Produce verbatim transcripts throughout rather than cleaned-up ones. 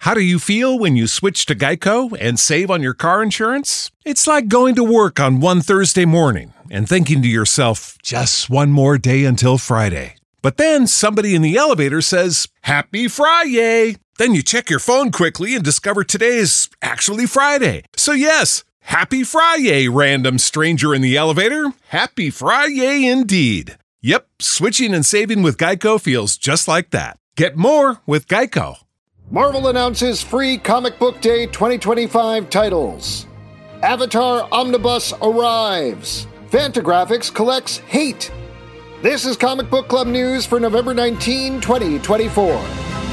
How do you feel when you switch to Geico and save on your car insurance? It's like going to work on one Thursday morning and thinking to yourself, just one more day until Friday. But then somebody in the elevator says, Happy Friday! Then you check your phone quickly and discover today is actually Friday. So yes, Happy Friday, random stranger in the elevator. Happy Friday indeed. Yep, switching and saving with Geico feels just like that. Get more with Geico. Marvel announces free Comic Book Day twenty twenty-five titles. Avatar Omnibus arrives. Fantagraphics collects Hate. This is Comic Book Club news for November nineteenth, twenty twenty-four.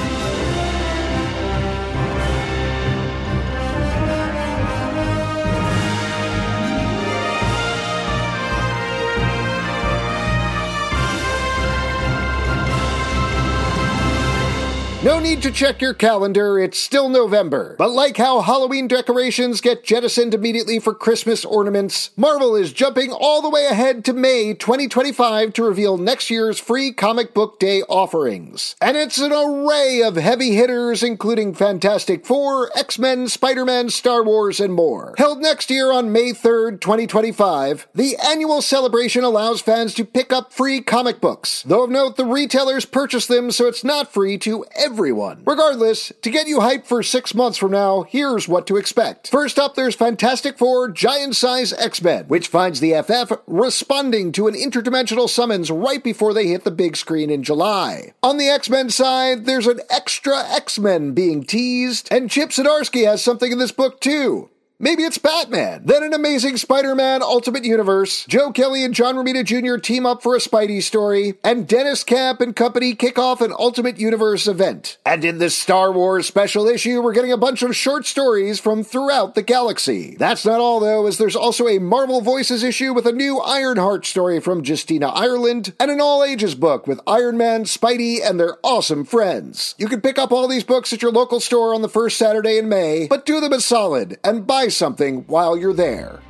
No need to check your calendar, it's still November. But like how Halloween decorations get jettisoned immediately for Christmas ornaments, Marvel is jumping all the way ahead to May twenty twenty-five to reveal next year's free Comic Book Day offerings. And it's an array of heavy hitters including Fantastic Four, X-Men, Spider-Man, Star Wars, and more. Held next year on May third, twenty twenty-five, the annual celebration allows fans to pick up free comic books. Though of note, the retailers purchase them so it's not free to everyone. Everyone. Regardless, to get you hyped for six months from now, here's what to expect. First up, there's Fantastic Four Giant Size X-Men, which finds the F F responding to an interdimensional summons right before they hit the big screen in July. On the X-Men side, there's an extra X-Men being teased, and Chip Zdarsky has something in this book too. Maybe it's Batman. Then an Amazing Spider-Man Ultimate Universe. Joe Kelly and John Romita Junior team up for a Spidey story. And Dennis Camp and company kick off an Ultimate Universe event. And in this Star Wars special issue, we're getting a bunch of short stories from throughout the galaxy. That's not all though, as there's also a Marvel Voices issue with a new Ironheart story from Justina Ireland, and an all-ages book with Iron Man, Spidey, and their awesome friends. You can pick up all these books at your local store on the first Saturday in May, but do them a solid and buy something while you're there.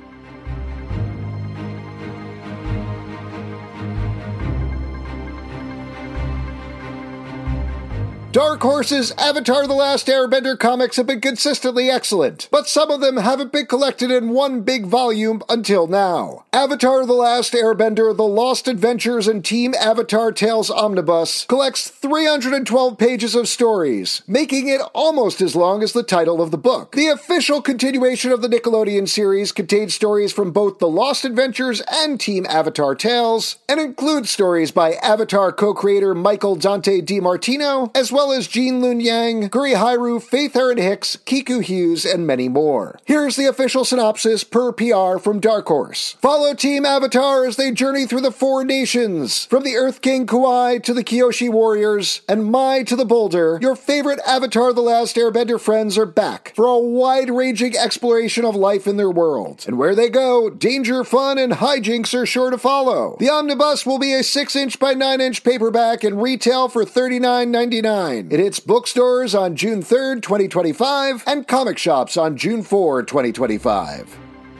Dark Horse's Avatar: The Last Airbender comics have been consistently excellent, but some of them haven't been collected in one big volume until now. Avatar: The Last Airbender, The Lost Adventures and Team Avatar Tales Omnibus collects three hundred twelve pages of stories, making it almost as long as the title of the book. The official continuation of the Nickelodeon series contains stories from both The Lost Adventures and Team Avatar Tales, and includes stories by Avatar co-creator Michael Dante DiMartino, as well as Jean Lun Yang, Guri Hairu, Faith Erin Hicks, Kiku Hughes, and many more. Here's the official synopsis per P R from Dark Horse. Follow Team Avatar as they journey through the four nations, from the Earth King Kauai to the Kyoshi Warriors, and Mai to the Boulder. Your favorite Avatar: The Last Airbender friends are back for a wide-ranging exploration of life in their world. And where they go, danger, fun, and hijinks are sure to follow. The omnibus will be a six inch by nine inch paperback and retail for thirty-nine ninety-nine. It hits bookstores on June third, twenty twenty-five, and comic shops on June fourth, twenty twenty-five.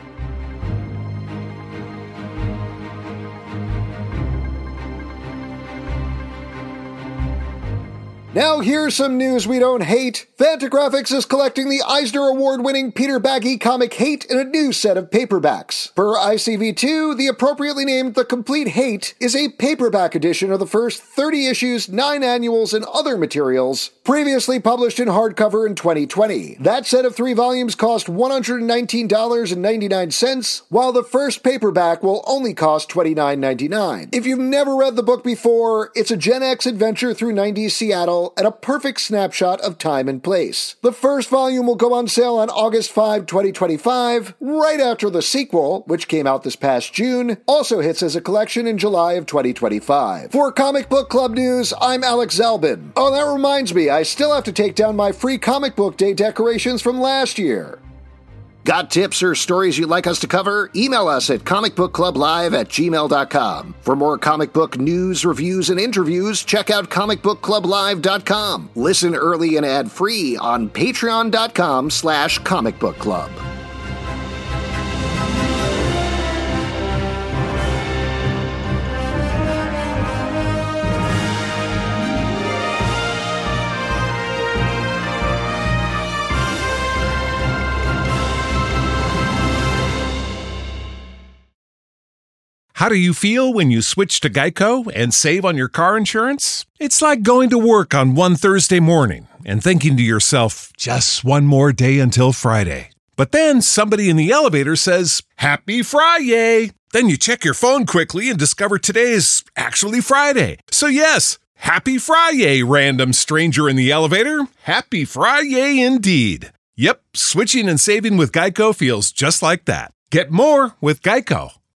Now here's some news we don't hate. Fantagraphics is collecting the Eisner Award-winning Peter Baggy comic Hate in a new set of paperbacks. Per I C V two, the appropriately named The Complete Hate is a paperback edition of the first thirty issues, nine annuals, and other materials, previously published in hardcover in twenty twenty. That set of three volumes cost one hundred nineteen dollars and ninety-nine cents, while the first paperback will only cost twenty-nine ninety-nine. If you've never read the book before, it's a Gen X adventure through nineties Seattle and a perfect snapshot of time and place. The first volume will go on sale on August fifth, twenty twenty-five, right after the sequel, which came out this past June, also hits as a collection in July of twenty twenty-five. For Comic Book Club News, I'm Alex Zalbin. Oh, that reminds me, I still have to take down my free Comic Book Day decorations from last year. Got tips or stories you'd like us to cover? Email us at comicbookclublive at gmail dot com. For more comic book news, reviews, and interviews, check out comic book club live dot com. Listen early and ad-free on patreon dot com slash comic book club. How do you feel when you switch to Geico and save on your car insurance? It's like going to work on one Thursday morning and thinking to yourself, just one more day until Friday. But then somebody in the elevator says, Happy Friday! Then you check your phone quickly and discover today is actually Friday. So yes, Happy Friday, random stranger in the elevator. Happy Friday indeed. Yep, switching and saving with Geico feels just like that. Get more with Geico.